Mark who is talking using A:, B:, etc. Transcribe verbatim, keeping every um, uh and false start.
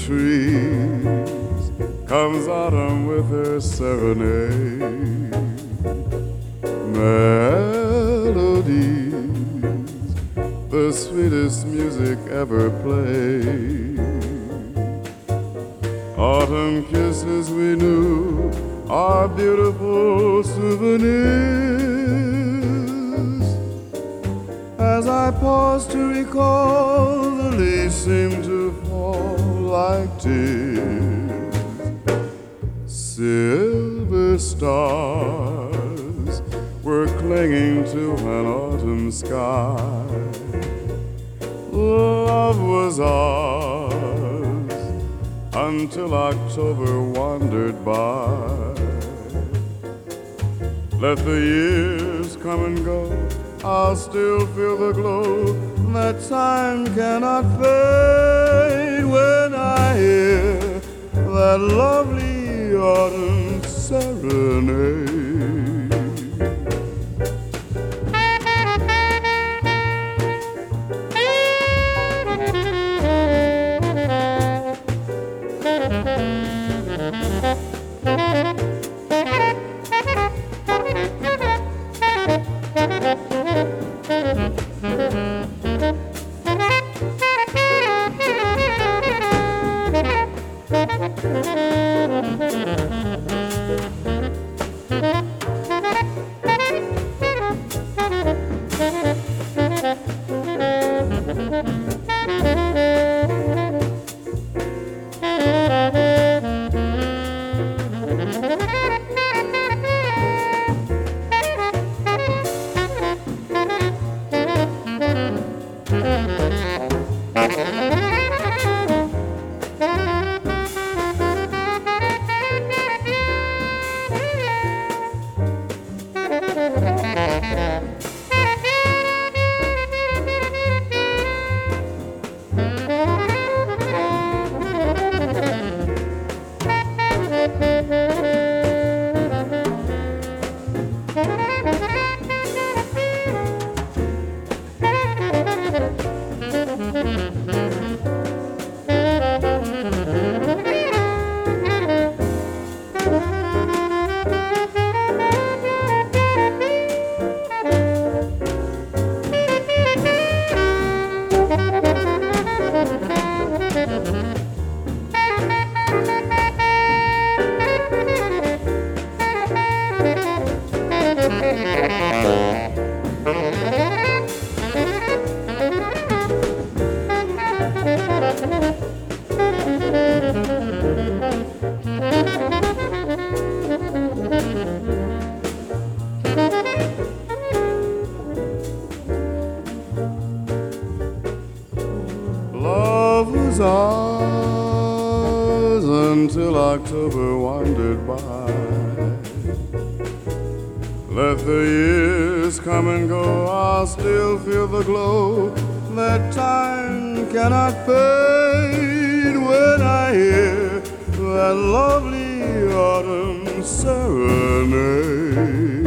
A: trees comes autumn with her serenade. Melodies, the sweetest music ever played. Autumn kisses we knew are beautiful souvenirs. As I pause to recall, the leaves seem to fall like tears. Silver stars were clinging to an autumn sky. Love was ours until October wandered by. Let the years come and go, I'll still feel the glow that time cannot fade when I hear that lovely autumn serenade. Love was ours until October wandered by. Let the years come and go, I'll still feel the glow that time cannot fade when I hear that lovely autumn serenade.